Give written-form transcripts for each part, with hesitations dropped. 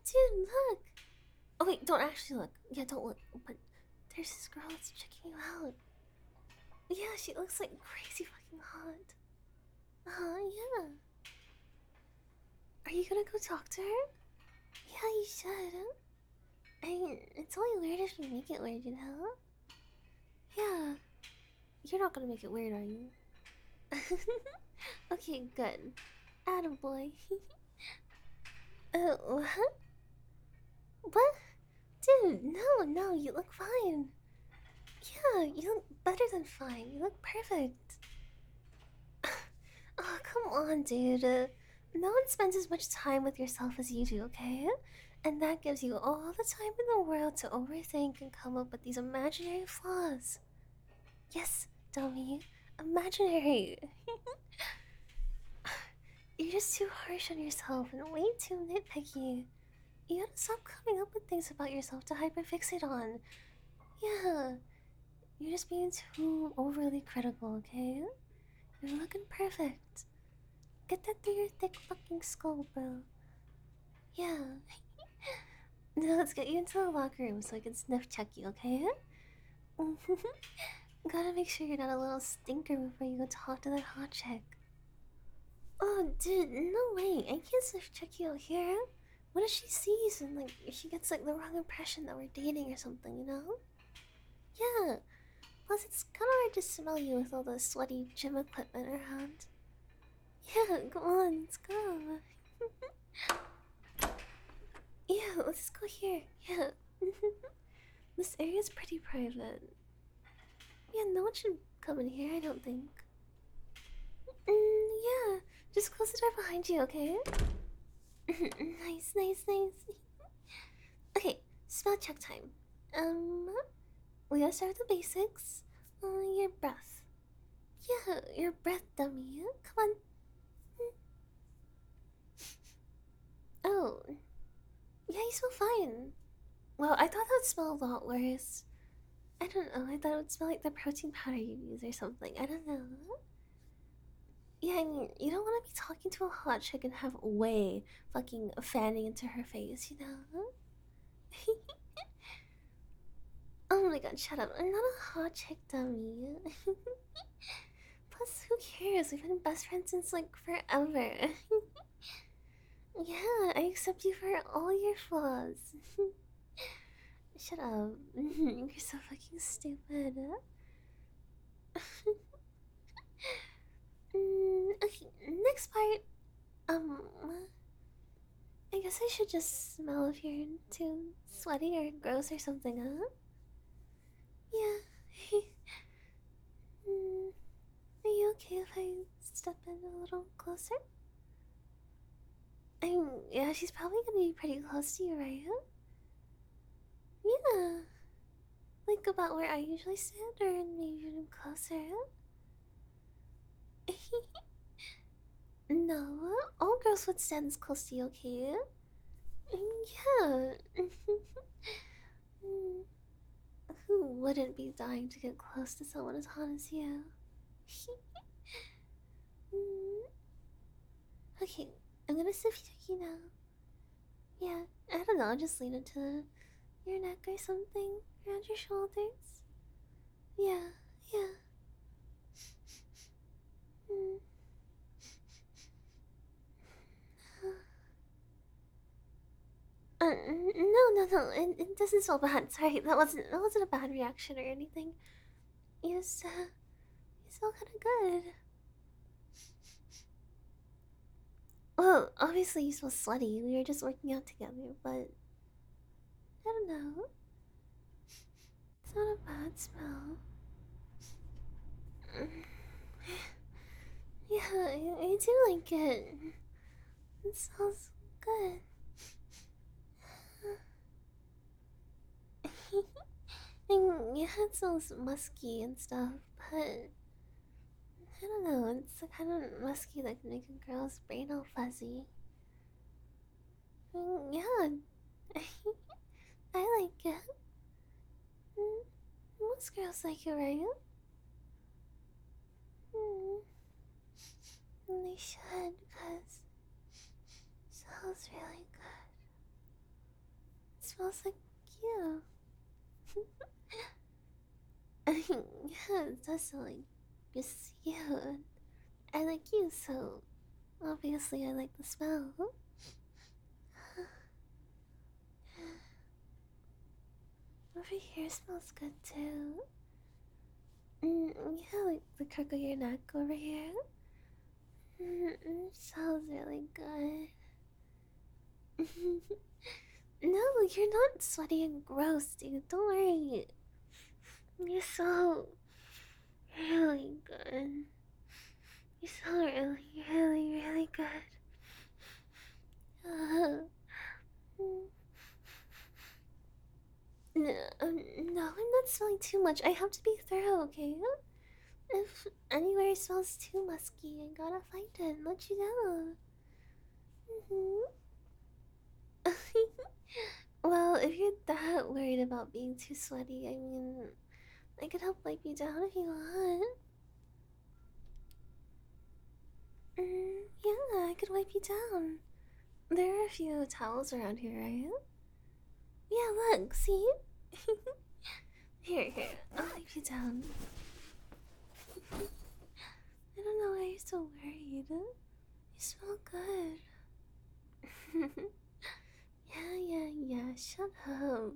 Dude, look! Oh wait, don't actually look. Yeah, don't look. But there's this girl that's checking you out. Yeah, she looks like crazy fucking hot. Yeah. Are you gonna go talk to her? Yeah, you should. I mean, it's only weird if you make it weird, you know? Yeah. You're not gonna make it weird, are you? Okay, good. Attaboy. What? What? Dude, no, you look fine. Yeah, you look better than fine. You look perfect. Oh, come on, dude. No one spends as much time with yourself as you do, okay? And that gives you all the time in the world to overthink and come up with these imaginary flaws. Yes, dummy. Imaginary. You're just too harsh on yourself and way too nitpicky. You gotta stop coming up with things about yourself to hyperfixate on. Yeah, you're just being too overly critical, okay? You're looking perfect. Get that through your thick fucking skull, bro. Yeah. Now let's get you into the locker room so I can sniff check you, okay? Gotta make sure you're not a little stinker before you go talk to that hot chick. Oh, dude, no way. I can't sniff check you out here. What if she sees and, like, she gets, like, the wrong impression that we're dating or something, you know? Yeah. Plus, it's kind of hard to smell you with all the sweaty gym equipment around. Yeah, come on, let's go. Yeah, let's go here. Yeah. This area's pretty private. Yeah, no one should come in here, I don't think. Yeah. Just close the door behind you, okay? Nice. Okay, spell check time. We gotta start with the basics. Your breath. Yeah, your breath, dummy. Come on. Oh, yeah, you smell fine. Well, I thought that would smell a lot worse. I don't know. I thought it would smell like the protein powder you use or something. I don't know. Yeah, I mean, you don't want to be talking to a hot chick and have whey fucking fanning into her face, you know? Oh my god, shut up. I'm not a hot chick, dummy. Plus, who cares? We've been best friends since like forever. Yeah, I accept you for all your flaws. Shut up. You're so fucking stupid. Okay, next part. Um, I guess I should just smell if you're too sweaty or gross or something, huh? Yeah. Mm, are you okay if I step in a little closer? Yeah, she's probably gonna be pretty close to you, right? Yeah. Like about where I usually stand, or maybe even closer. No, all girls would stand as close to you, okay? Yeah. Mm, who wouldn't be dying to get close to someone as hot as you? Mm, okay, I'm gonna sip you now. Yeah, I don't know, just lean into your neck or something, around your shoulders. Yeah, yeah. Mm. No. It doesn't smell bad. Sorry, that wasn't a bad reaction or anything. You smell kind of good. Well, obviously you smell sweaty. We were just working out together, but I don't know. It's not a bad smell. Mm. Yeah, I do like it. It smells good. And yeah, it smells musky and stuff, but I don't know. It's the kind of musky that can make a girl's brain all fuzzy. Yeah, I like it. Mm, most girls like it, right? Mm, they should, because it smells really good. smells like you. Yeah, it does smell like just you. I like you, so obviously I like the smell. Over here smells good too. Yeah, like the crook of your neck over here. Smells really good. No, you're not sweaty and gross, dude. Don't worry. You smell really good. You smell really good. No, no, I'm not smelling too much. I have to be thorough, okay? If anywhere smells too musky, I gotta find it and let you know. Well, if you're that worried about being too sweaty, I mean, I could help wipe you down if you want. Yeah, I could wipe you down. There are a few towels around here, right? Yeah, look, see? Here, I'll wipe you down. I don't know why you're so worried. You smell good. Yeah, shut up.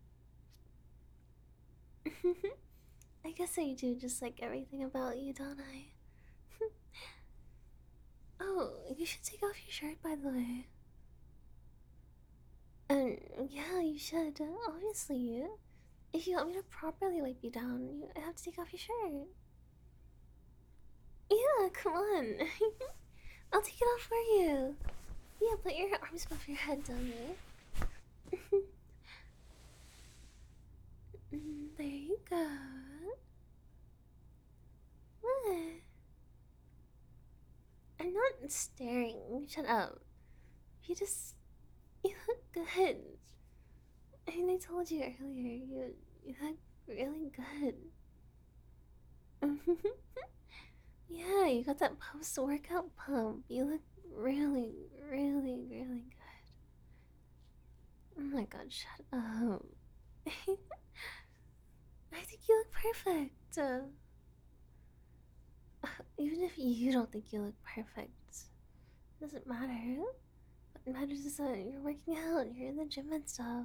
I guess I do just like everything about you, don't I? Oh, you should take off your shirt, by the way. And yeah, you should. Obviously, if you want me to properly wipe you down, you have to take off your shirt. Yeah, come on. I'll take it off for you. Yeah, put your arms above your head, dummy. There you go. What? I'm not staring. Shut up. You just. You look good. I mean, I told you earlier, you look really good. Yeah, you got that post workout pump. You look really good. Oh my god, shut up. I think you look perfect. Even if you don't think you look perfect, it doesn't matter. What matters is that you're working out, you're in the gym and stuff.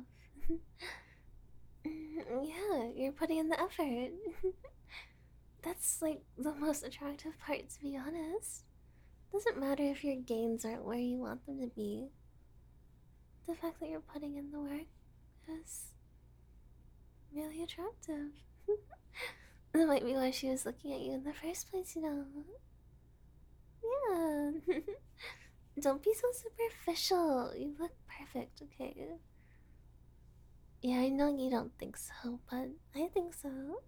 Yeah, you're putting in the effort. That's like the most attractive part, to be honest. Doesn't matter if your gains aren't where you want them to be. The fact that you're putting in the work is really attractive. That might be why she was looking at you in the first place, you know. Yeah. Don't be so superficial. You look perfect, okay? Yeah, I know you don't think so, but I think so.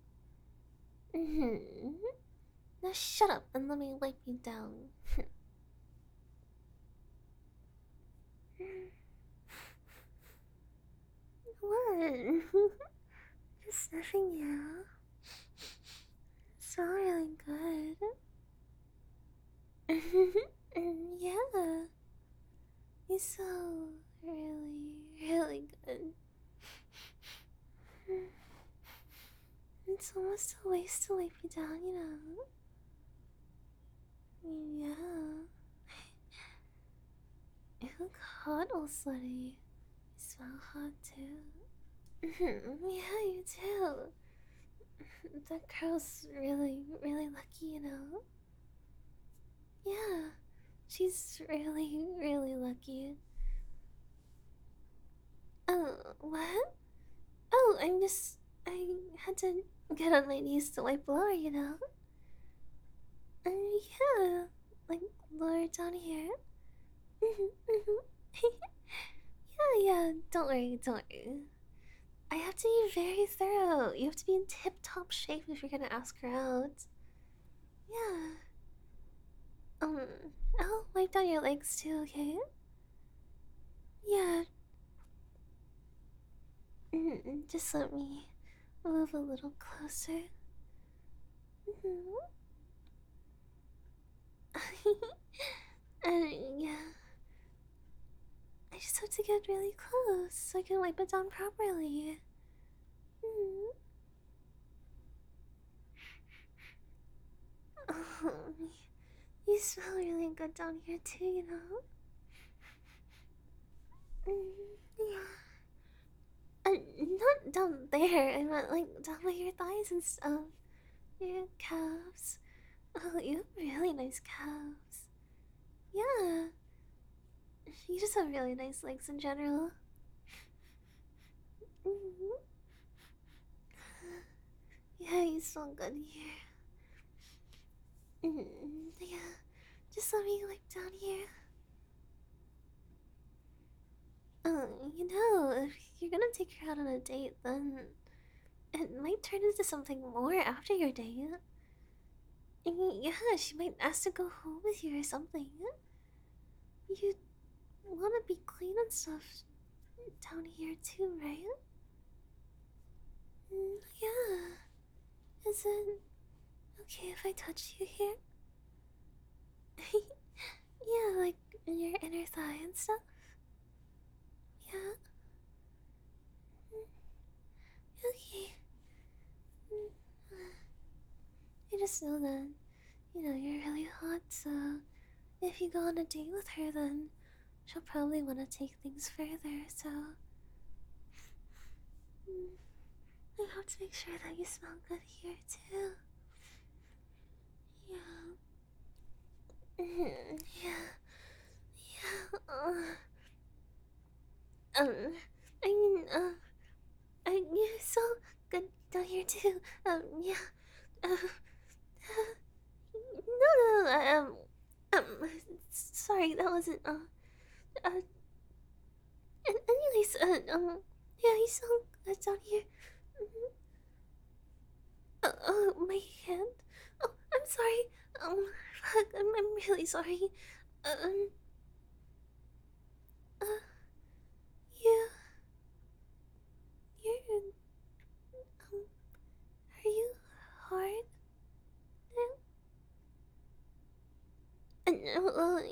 Now shut up and let me wipe you down. What? Just sniffing you. Smell really good. Yeah. You smell really good. It's almost a waste to wipe you down, you know. Yeah. You look hot all sweaty. You smell hot too. Yeah, you do. That girl's really lucky, you know? Yeah, she's really lucky. Oh, what? Oh, I had to get on my knees to wipe lower, you know? Yeah, like lower down here. Yeah, don't worry. I have to be very thorough. You have to be in tip-top shape if you're gonna ask her out. Yeah. Um, I'll wipe down your legs too, okay? Yeah. Just let me move a little closer. And yeah, I just have to get really close so I can wipe it down properly. Mm. Oh, you smell really good down here too, you know? Yeah. Not down there, I meant like down by your thighs and stuff. Your calves. Oh, you have really nice calves. Yeah. You just have really nice legs in general. Mhm. Yeah, you smell good here. Yeah, just let me wipe down here. If you're gonna take her out on a date, then it might turn into something more after your date. Yeah, she might ask to go home with you or something. You wanna be clean and stuff down here too, right? Yeah. Is it okay if I touch you here? Yeah, like in your inner thigh and stuff? Yeah? Okay. I just know that, you're really hot, so if you go on a date with her, then she'll probably want to take things further, so. mm, I have to make sure that you smell good here, too. Yeah. Yeah. Yeah. Um, I mean, you smell good down here, too. Yeah. Uh, no, no, sorry, that wasn't, uh, anyways, yeah, you sound good down here. Mhm. My hand? Oh, I'm sorry. Fuck, I'm really sorry. Um, uh, you, you're, are you hard now? No,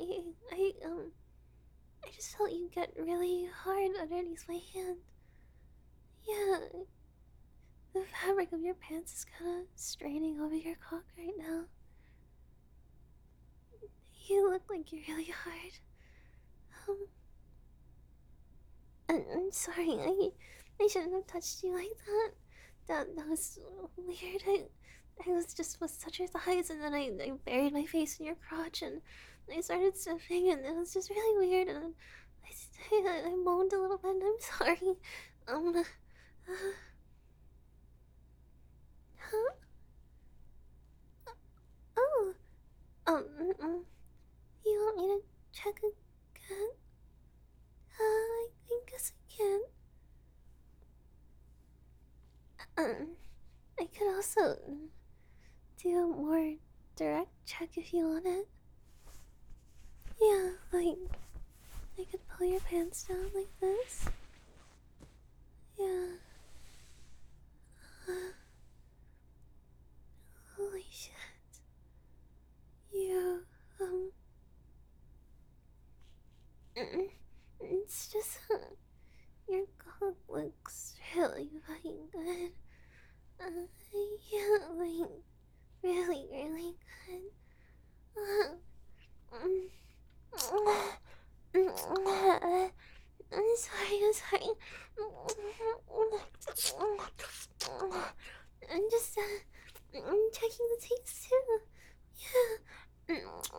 I just felt you get really hard underneath my hand. Yeah, the fabric of your pants is kind of straining over your cock right now. You look like you're really hard. Um, I'm sorry. I shouldn't have touched you like that. That was weird. I was touch your thighs, and then I buried my face in your crotch, and I started sniffing, and it was just really weird. And I moaned a little bit. And I'm sorry. Huh? Oh. You want me to check again? I guess I can. I could also do a more direct check if you want it. Yeah, like I could pull your pants down like this. Yeah. Uh, holy shit. You, it's just your cock looks really fucking good. Yeah, like really, really good. I'm sorry, I'm sorry. I'm just, I'm checking the taste too. Yeah.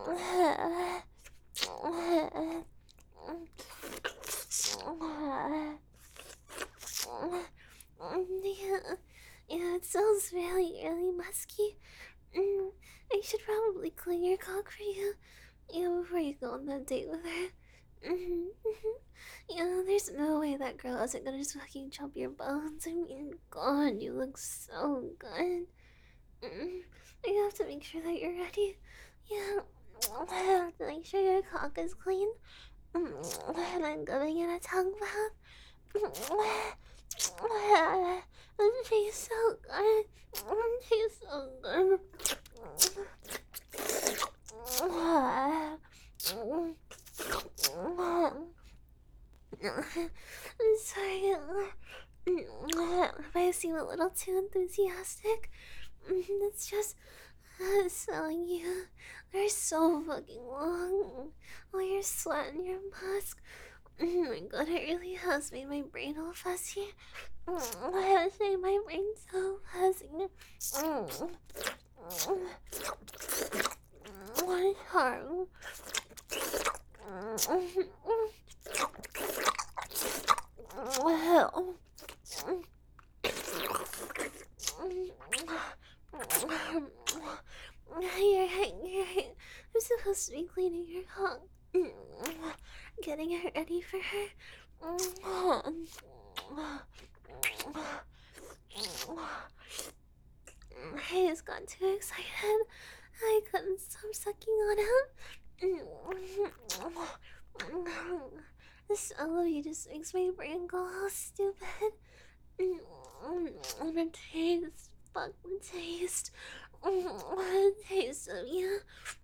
Yeah, yeah, it smells really, really musky. I should probably clean your cock for you, before you go on that date with her. There's no way that girl isn't gonna just fucking chomp your bones. I mean, God, you look so good. You have to make sure that you're ready. Yeah, I have to make sure your cock is clean. And I'm giving it a tongue bath. It tastes so good. It tastes so good. I'm sorry if I seem a little too enthusiastic. It's just smelling you. They're so fucking long. All your sweat and your musk. Oh my god, it really has made my brain all fuzzy. It has made my brain so fuzzy. My heart. Well. You're right, you're right. I'm supposed to be cleaning her cock. Getting her ready for her. I just got too excited. I couldn't stop sucking on him. The smell of you just makes my brain go all stupid. The taste, fuck the taste. The taste of you.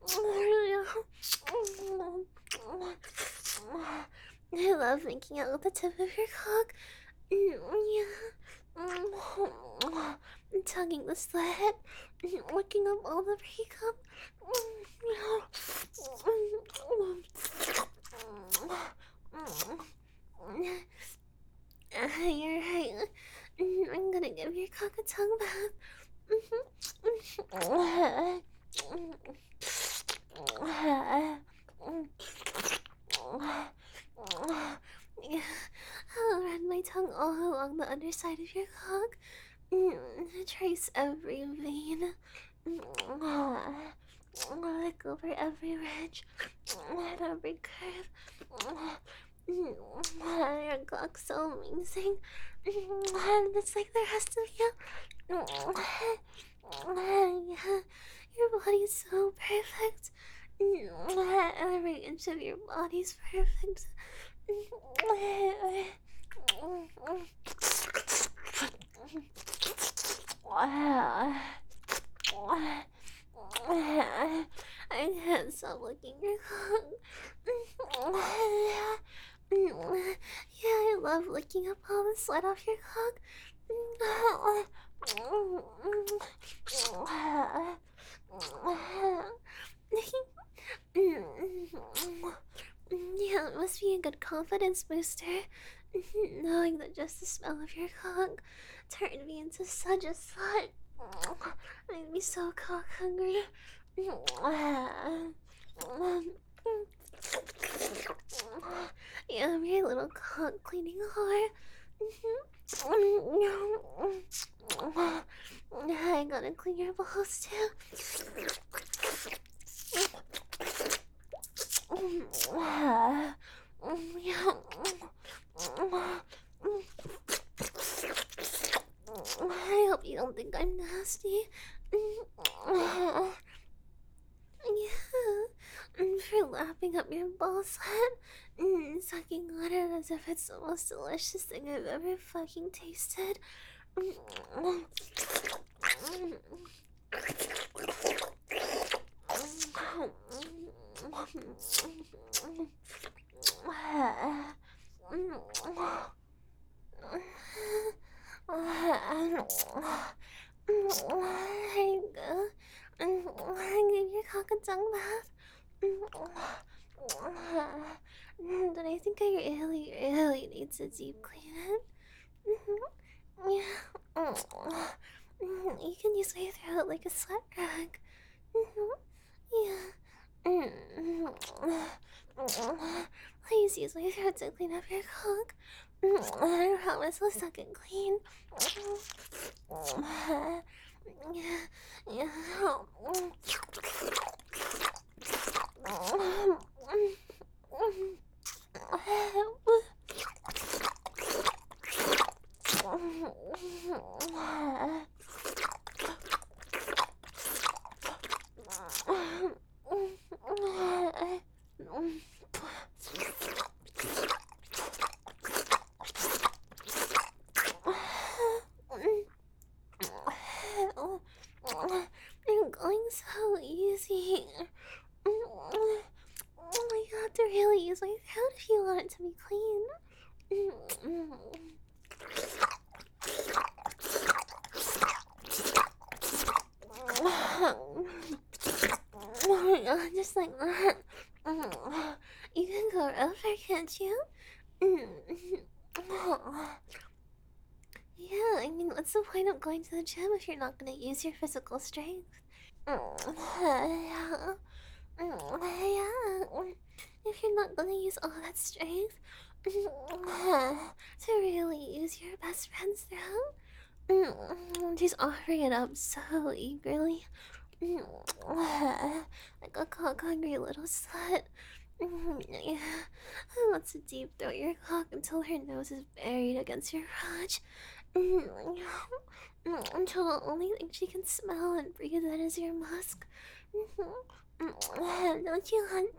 I love making out with the tip of your cock. Tugging the slit, licking up all the breakup. You're right. I'm gonna give your cock a tongue bath. I'll run my tongue all along the underside of your cock. Trace every vein. Lick over every ridge and every curve. Your cock's so amazing. It's like there has to be a. Your body's so perfect. Every inch of your body's perfect. I can't stop licking your cock. Yeah, I love licking up all the sweat off your cock. Yeah, it must be a good confidence booster. Knowing that just the smell of your cock turned me into such a slut. Made me so cock hungry. Yeah, I'm your little cock cleaning whore. I gotta clean your balls too. I hope you don't think I'm nasty. Yeah, for lapping up your ball sweat, sucking on it as if it's the most delicious thing I've ever fucking tasted. There you go. Give your cock a tongue bath. But I think I really, really need to deep clean it. Yeah. You can use my throat like a sweat rag. Yeah. Please use my throat to clean up your cock. I promise I'll suck it clean. Yeah. You're going so easy. You have to really use my throat if you want it to be clean. like that. You can go over, can't you? Yeah, I mean, what's the point of going to the gym if you're not gonna use your physical strength? Yeah. Yeah. If you're not gonna use all that strength to really use your best friend's throat, she's offering it up so eagerly. Like a cock-hungry little slut. Yeah. Wants to deep throat your cock until her nose is buried against your crotch. Until the only thing she can smell and breathe in is your musk. Don't you want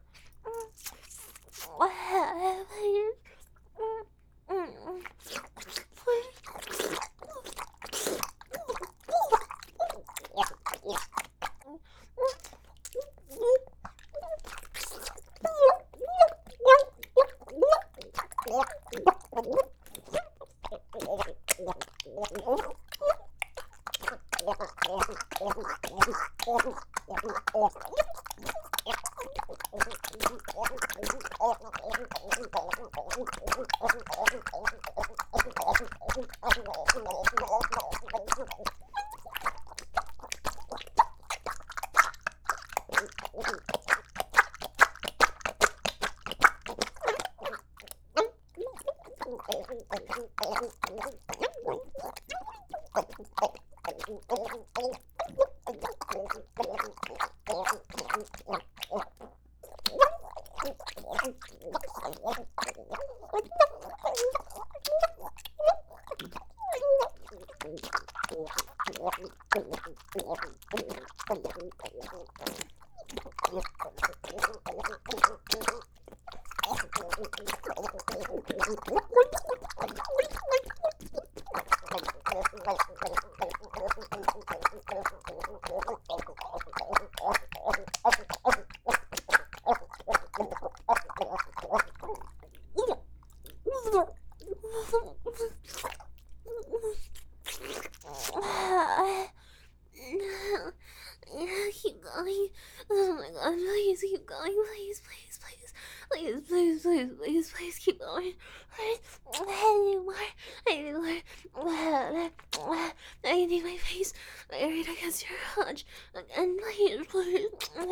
Yeah, keep going. Oh my god, please keep going. Please, please, please. Please, please, please, please, please keep going. I need more. I need my face buried against your crotch. And please, please.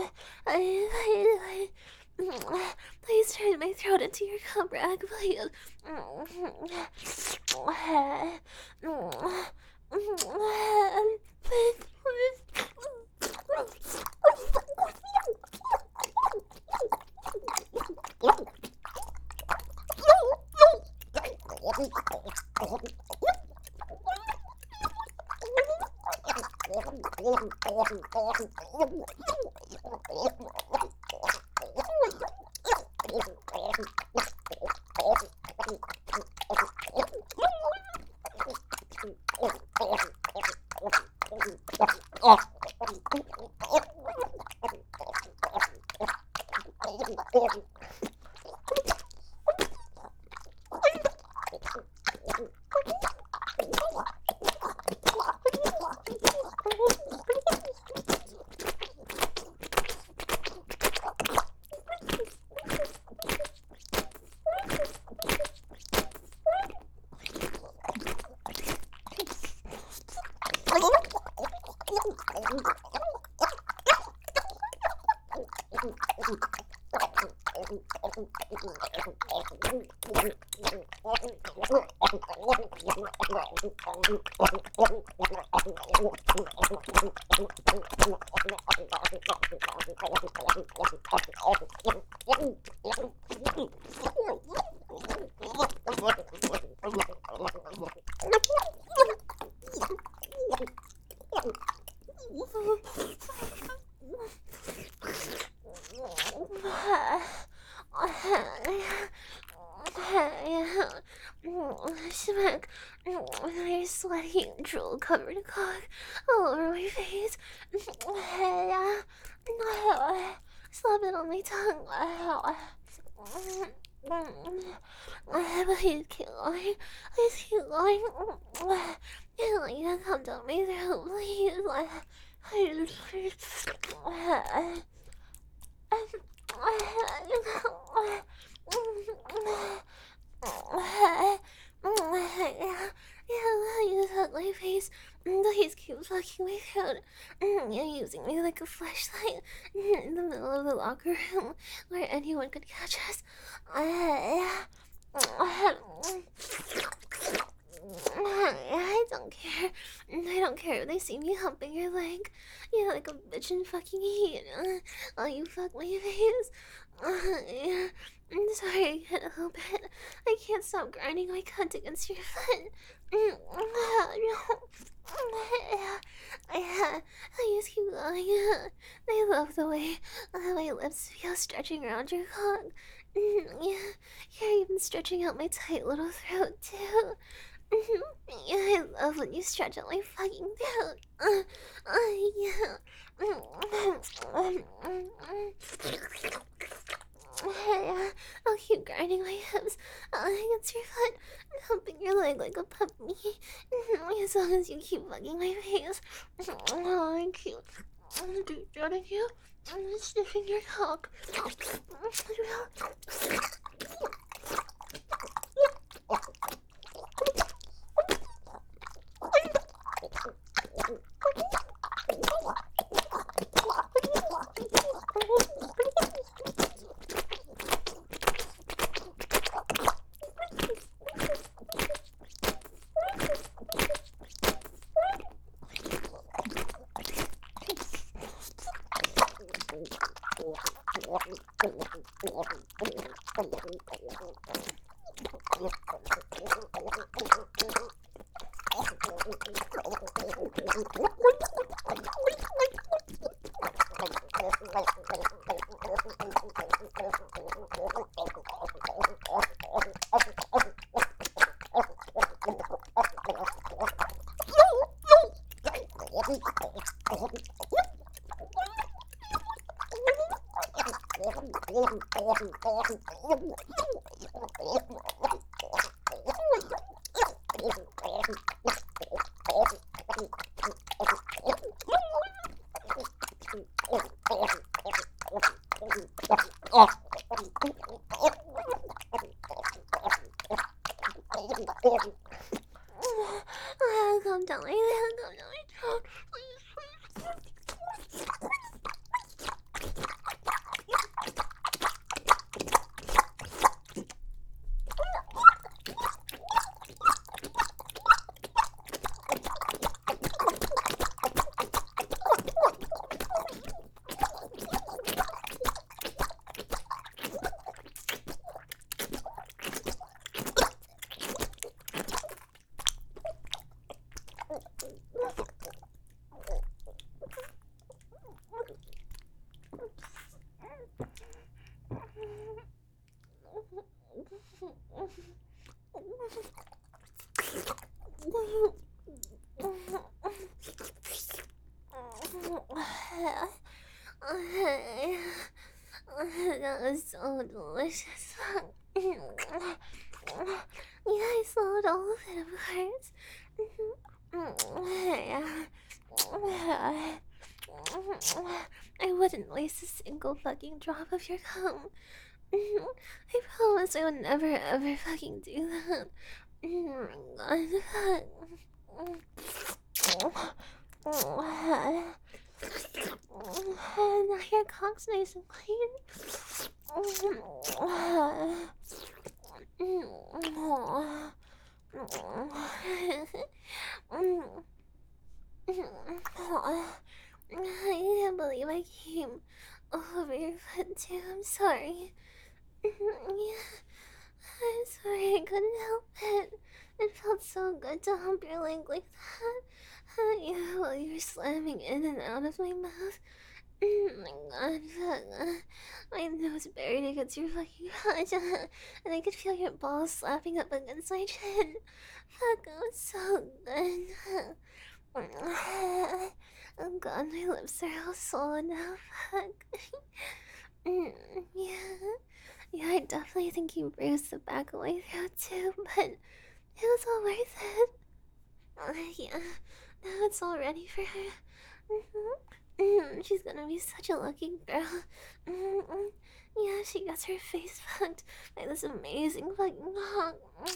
Please turn my throat into your cum rag, please. Please, please. Smack my sweaty drool covered cock all over my face. Slap it on my tongue. Please keep going. Please keep going. Like you come down my throat, please. Please. You hug my face. Please keep fucking my throat. You're using me like a flashlight in the middle of the locker room where anyone could catch us. I don't care. I don't care if they see me humping your leg. You're like a bitch in fucking heat. Oh, you fuck my face. Yeah. I'm sorry, I can't help it. I can't stop grinding my cunt against your foot. I just keep going. I love the way my lips feel stretching around your cock. Yeah, you're even stretching out my tight little throat too. Yeah, I love when you stretch out my fucking throat. Yeah. I'll keep grinding my hips against your foot and humping your leg like a puppy. As long as you keep bugging my face. I keep droning you and sniffing your cock. Calm down, calm down. That was so delicious. Yeah, I swallowed all of it, of course. I wouldn't waste a single fucking drop of your cum. I promise I would never ever fucking do that. Now your cock's nice and clean. I can't believe I came all over your foot too. I'm sorry. Yeah, I'm sorry. I couldn't help it. It felt so good to hump your leg like that. Yeah, while you were slamming in and out of my mouth. Oh my god, fuck. My nose buried against your fucking crotch, and I could feel your balls slapping up against my chin. Fuck, it was so good. Oh god, my lips are all swollen now. Fuck. Yeah. Yeah, I definitely think you bruised the back of my throat too, but it was all worth it. Yeah. Now it's all ready for her. She's gonna be such a lucky girl. Yeah, she gets her face fucked by this amazing fucking hog.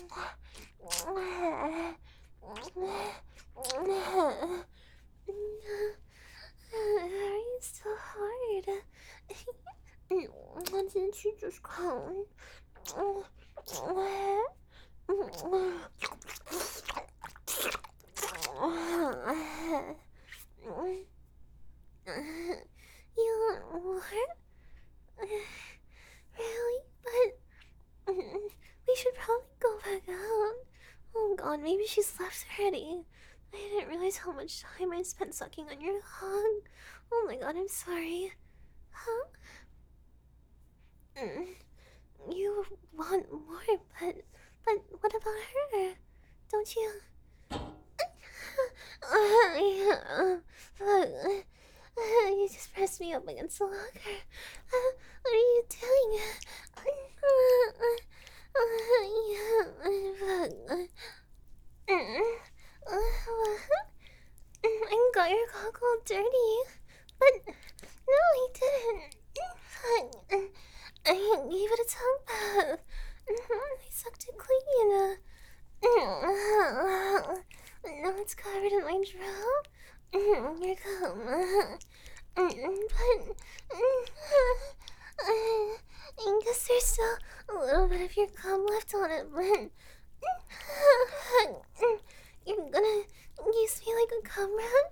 Hurry so hard. Why didn't you just come? You what? Really? But we should probably go back out. Oh god, maybe she's left already. I didn't realize how much time I spent sucking on your hog. Oh my god, I'm sorry. Huh? You want more, but what about her? Don't you? You just pressed me up against the locker. What are you doing? I got your cock all dirty. But no, I didn't. I gave it a tongue bath. I sucked it clean. Now it's covered in my drool. Here come. I guess there's still a little bit of your cum left on it, but you're gonna use me like a cum rag?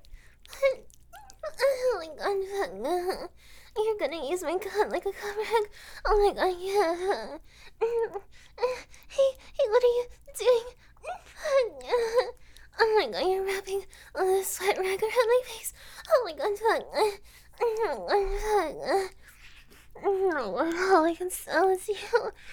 Oh my god, you're gonna use my gun like a cum rag? Oh my god, yeah. Hey, what are you doing? Oh my god, you're wrapping the sweat rag around my face. Oh my god, all I can smell is you.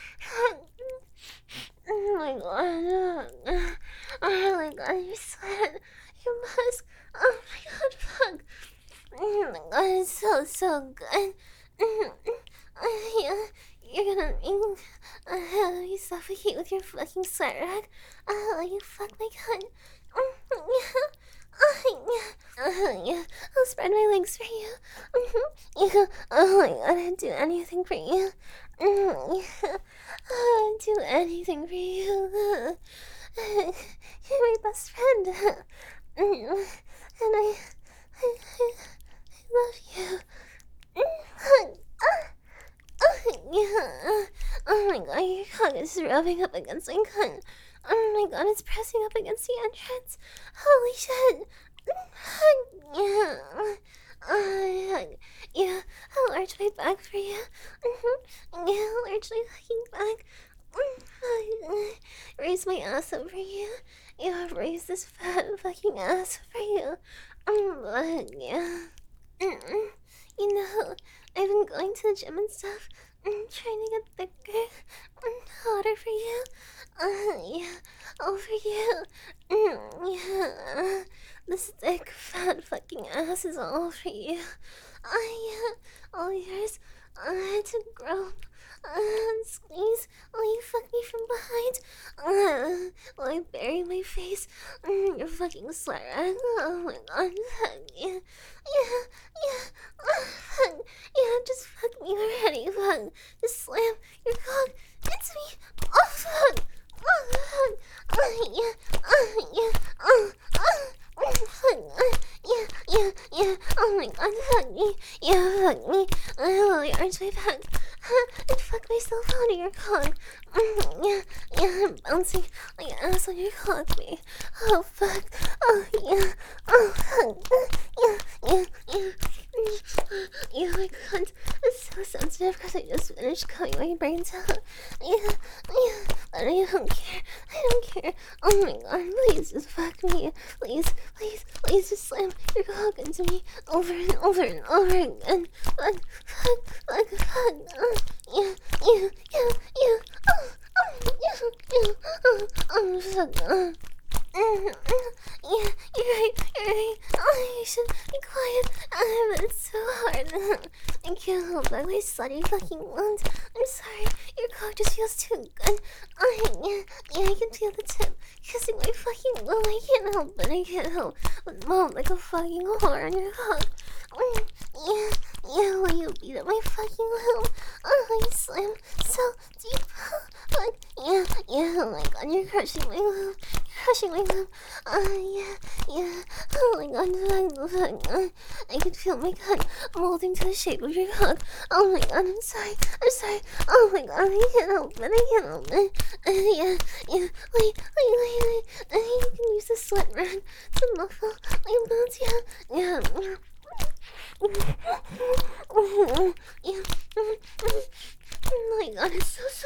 Oh my god. Oh my god, your sweat, your musk. Oh my god, fuck. Oh my god, it's so good. Yeah, you're gonna make me suffocate with your fucking sweat rag. You fuck my cunt. Yeah, I'll spread my legs for you. Yeah, oh my god, I'd do anything for you. Yeah, I'd do anything for you. You're my best friend. And I love you. Yeah. Oh my god, your cock is rubbing up against my cunt. Oh my god, it's pressing up against the entrance. Holy shit. Yeah. Yeah, I'll arch my back for you. Yeah, I'll arch my fucking back. Raise my ass up for you. Yeah, raise this fat fucking ass for you. Yeah. You know, I've been going to the gym and stuff, trying to get thicker, hotter for you. Yeah, all for you. Yeah, this thick, fat fucking ass is all for you. All yours. To grope, squeeze while you fuck me from behind. While I bury my face in your fucking sweat rag. Oh my god, yeah, yeah, just fuck me already, fuck. Just slam your cock into me. Oh fuck, oh fuck, yeah, yeah, oh my god, fuck me, yeah, fuck me, I arch my back, and fuck myself out of your cock, yeah, I'm bouncing like ass on your cock, me, oh fuck, oh yeah, oh fuck, yeah, my cunt is so sensitive because I just finished cutting my brains out, yeah, but I don't care, oh my god, please just fuck me, please just slam your cock into me over and over and over again, fuck, yeah, fuck, yeah, you're right. Oh, you should be quiet. But it's so hard. I can't hold back my slutty fucking lungs. I'm sorry. Your cock just feels too good. Yeah, I can feel the tip kissing my fucking lung. I can't help but I can't help but moan like a fucking whore on your cock. Yeah, yeah, will you beat up my fucking womb? Oh, you slam so deep. Like, yeah, yeah, oh my god, you're crushing my womb. You're crushing my womb. Yeah, yeah. Oh my god, I can feel my gut molding to the shape of your cock. Oh my god, I'm sorry. I'm sorry. Oh my god, I can't help it. I can't help it. Yeah, yeah. Wait. You can use the sweat rag to muffle my bones. Yeah, yeah. Oh my god, it's so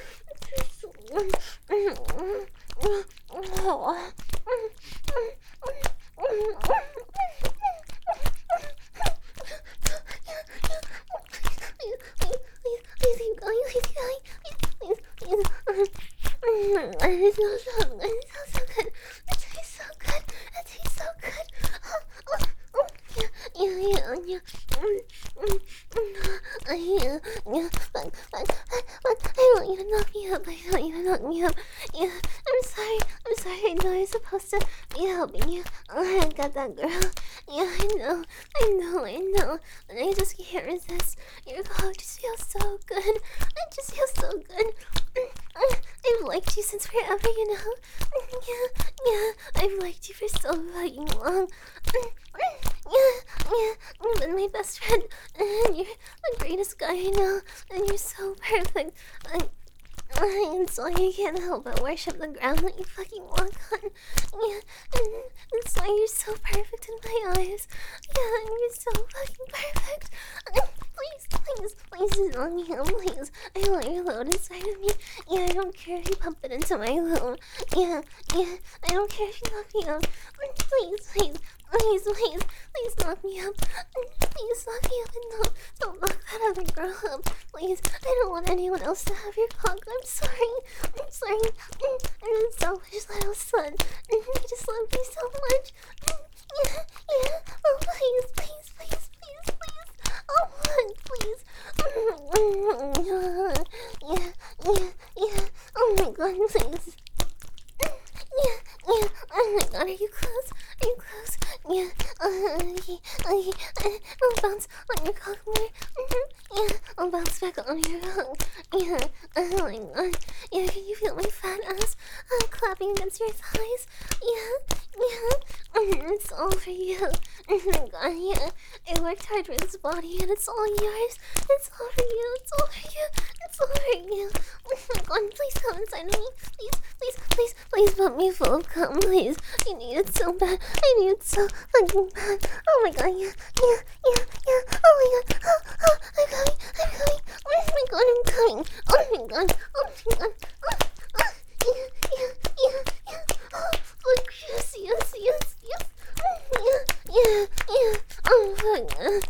please keep going, please keep going, please. It smells so good, it smells so good, it tastes so good, it tastes so good. Yeah. I want you to knock me up. I want you to knock me up. Yeah, I'm sorry. I know I'm supposed to be helping you. Oh, I got that girl. Yeah, I know. But I just can't resist. Your cock just feels so good. It just feels so good. I've liked you since forever, you know. Yeah. I've liked you for so fucking long. Yeah. You've been my best friend, and you're the greatest guy I know, and you're so perfect. And so I can't help but worship the ground that you fucking walk on. Yeah, and so you're so perfect in my eyes. Yeah, and you're so fucking perfect. Please knock me up, please. I want your load inside of me. Yeah, I don't care if you pump it into my load. Yeah, I don't care if you knock me up. Please knock me up. Please knock me up and don't knock that other girl up. Please, I don't want anyone else to have your cock. I'm sorry. I'm selfish little son. I just love you so much. Yeah. Oh, please. Oh, please. Yeah. Oh my god, please. Yeah. Oh my god, are you close? Yeah. I'll bounce on your cock more. Yeah. I'll bounce back on your cock. Yeah. Oh my god. Yeah, can you feel my fat ass clapping against your thighs? Yeah. It's all for you. Oh my god, yeah. I worked hard for this body and it's all yours. It's all for you. Oh my god, please come inside of me. Please put me full of cum, please. I need it so bad. I need it so fucking bad. Oh my god, yeah. Oh my god. I'm coming. I'm coming. Oh my god. Yeah. Oh, yes. Yeah. Oh, fuck.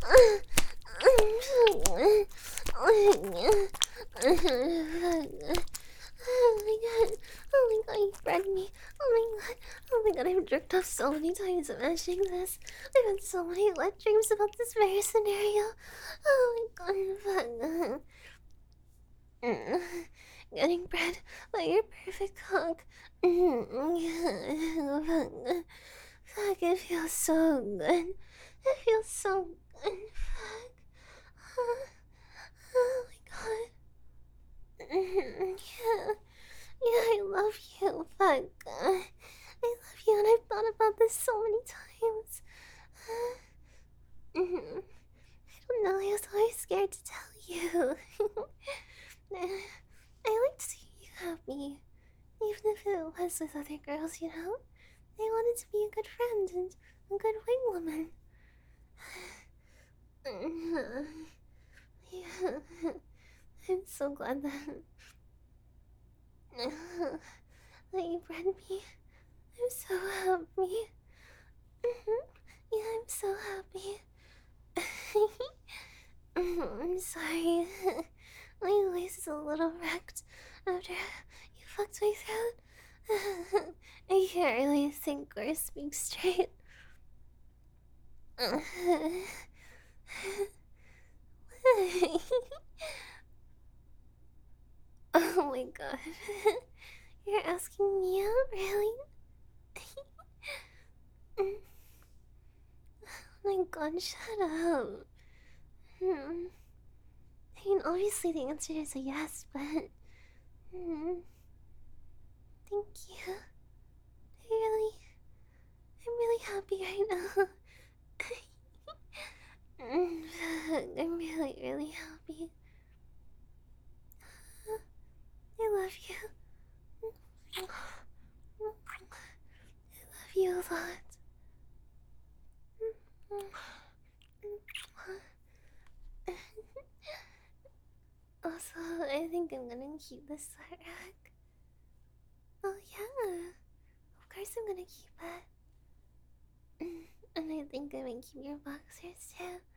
Oh my god, you bred me. Oh my god, I've jerked off so many times imagining this. I've had so many wet dreams about this very scenario. Oh my god, getting bred by your perfect cock. Fuck, it feels so good. Fuck. Oh my god. Yeah, I love you. Fuck. I love you, and I've thought about this so many times. I don't know, I was always scared to tell you. I like to see you happy, even if it was with other girls, you know? I wanted to be a good friend and a good wing woman. Yeah. I'm so glad that you bred me. I'm so happy. Yeah, I'm so happy. I'm sorry. My voice is a little wrecked after you fucked my throat. I can't really think or speak straight. Oh my god. You're asking me out, really? Oh my god, shut up. Hmm. I mean, obviously the answer is a yes, but... Hmm. Thank you. Really... I'm really happy right now. I'm really, really happy. I love you. I love you a lot. Also, I think I'm gonna keep this sweat rack. Oh yeah, of course I'm gonna keep it. And I think I might keep your boxers too.